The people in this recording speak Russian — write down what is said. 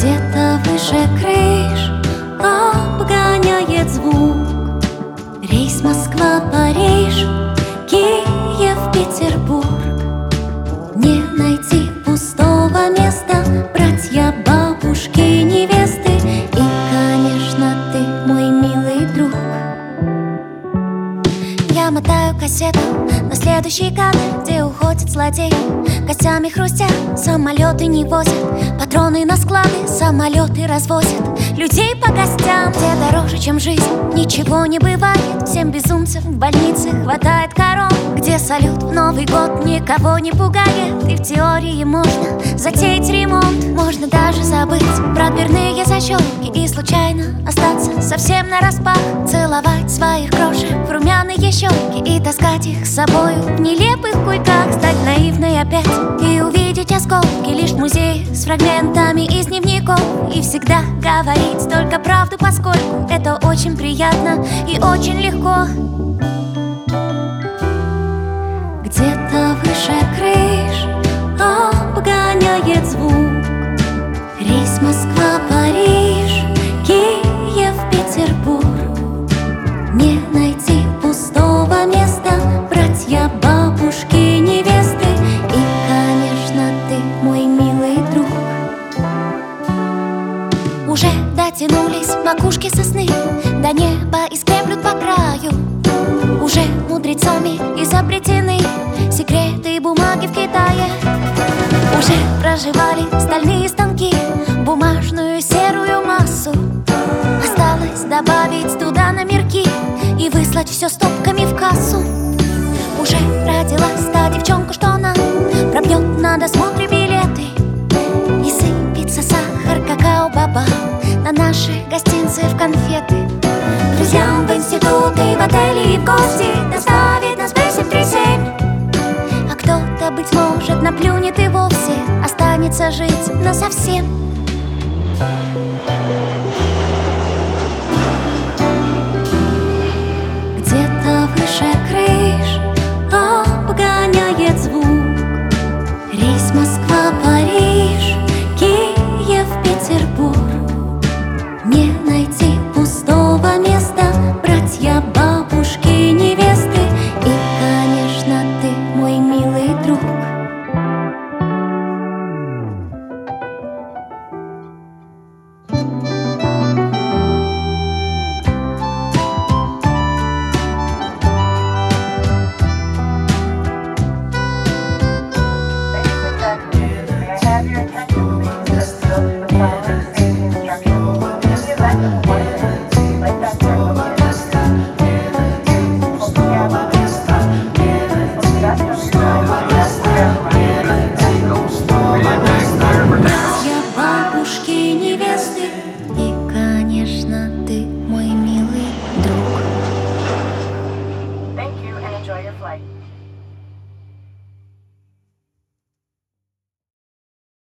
Где-то выше крыш обгоняет звук рейс Москва-Париж, Киев-Петербург. Не найти пустого места, братья, бабушки, невесты. И, конечно, ты мой милый друг. Я мотаю кассету на следующий кадр, где уходит злодей. Костями хрустят, самолеты не возят, патроны на склады, самолеты развозят. Людей по гостям, где дороже, чем жизнь, ничего не бывает. Всем безумцам в больнице хватает корон, где салют в Новый год никого не пугает. И в теории можно затеять ремонт, можно даже забыть про дверные защелки и случайно остаться совсем нараспах. Целовать своих крошек в румяные щеки и таскать их с собой в нелепых куйках. Стать наивной опять и увидеть осколки лишь в музее с фрагментами из дневников. И всегда говорить только правду, поскольку это очень приятно и очень легко. Где-то выше крыш обгоняет звук рейс Москва-Париж, Киев-Петербург. Не найти пустого места, братья, бабушки, невесты. И, конечно, ты мой милый друг. Уже дотянулись макушки сосны до неба и скреплют по краю. Уже мудрецами изобретены секреты бумаги в Китае. Уже проживали стальные станки бумажную серую массу. Осталось добавить туда номерки и выслать все стопками в кассу. Уже родилась та девчонка, что нам пробьет на досмотре билеты. И сыпется сахар, какао-баба на наши гостинцы в конфеты. Друзьям в институт и в отели и в гости доставит нас B737. А кто-то, быть может, наплюнет и вовсе останется жить насовсем. Где-то выше крыш обгоняет звук рейс Москва-Париж, Киев-Петербург. Не найти пустого места, братья, бабушки, невесты. И, конечно, ты мой милый друг. И, конечно, ты мой милый друг. Thank you and enjoy your flight.